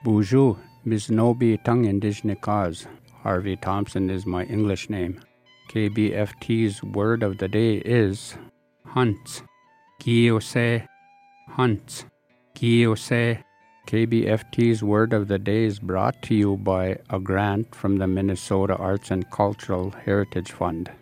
Bonjour, Bisnobi Tung Indigenous Cause. Harvey Thompson is my English name. KBFT's word of the day is hunts. Giose, hunts. Giose. KBFT's word of the day is brought to you by a grant from the Minnesota Arts and Cultural Heritage Fund.